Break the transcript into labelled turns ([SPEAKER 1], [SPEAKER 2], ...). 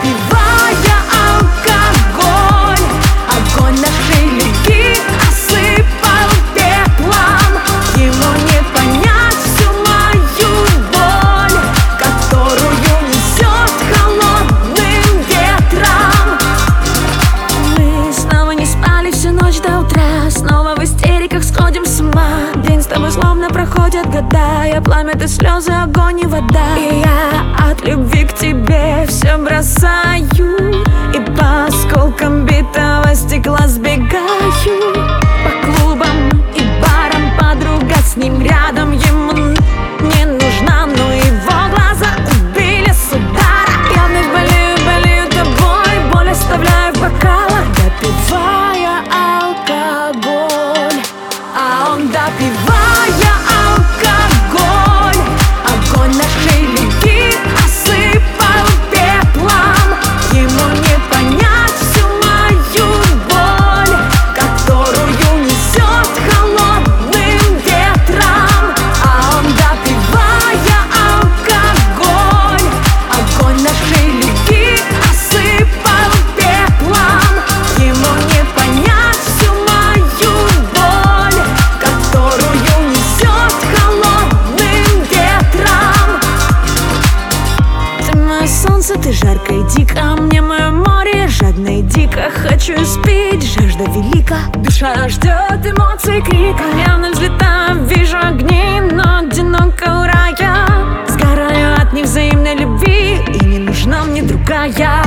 [SPEAKER 1] допивая алкоголь. Огонь нашей любви осыпал пеплом. Ему не понять всю мою боль, которую несет холодным ветром. Мы снова не спали всю ночь до утра, снова в истериках сходим с ума. День с тобой словно проходят года, я пламя, ты слезы, огонь и вода. И я от любви к тебе все бросаю, и по осколкам битого стекла сбегаю. По клубам и барам подруга с ним рядом, ему не нужна, но его глаза убили с удара. Я вновь болею тобой, боль оставляю в бокалах, допивая алкоголь. А он, допивая алкоголь, огонь нашей любви осыпал пеплом. Ему не понять всю мою боль, которую несет холодным ветром. А он, допивая алкоголь, огонь нашей любви осыпал пеплом. Ему не понять всю мою боль, которую несет холодным ветром. Ты мое солнце, ты жарко и дико, мне мое море жадно и дико. Хочу испить, жажда велика, душа ждет эмоций крика. Я вновь взлетаю, вижу огни, но одиноко у рая. Сгораю от невзаимной любви, и не нужна мне другая.